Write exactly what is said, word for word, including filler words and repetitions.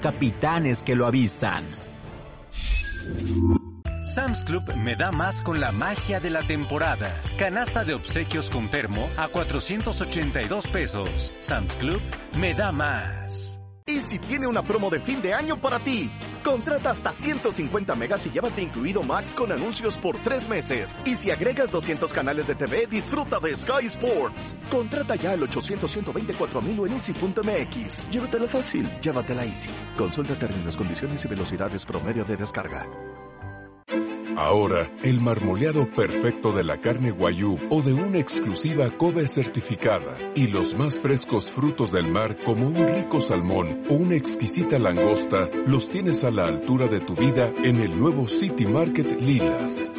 capitanes que lo avistan. Sam's Club me da más con la magia de la temporada. Canasta de obsequios con termo a cuatrocientos ochenta y dos pesos. Sam's Club me da más. Easy tiene una promo de fin de año para ti. Contrata hasta ciento cincuenta megas y llévate incluido Max con anuncios por tres meses. Y si agregas doscientos canales de T V, disfruta de Sky Sports. Contrata ya al ochocientos, ciento veinticuatro mil o en easy punto m x. Llévatela fácil, llévatela Easy. Consulta términos, condiciones y velocidades promedio de descarga. Ahora, el marmoleado perfecto de la carne Wagyu o de una exclusiva Kobe certificada y los más frescos frutos del mar como un rico salmón o una exquisita langosta los tienes a la altura de tu vida en el nuevo City Market Lilas.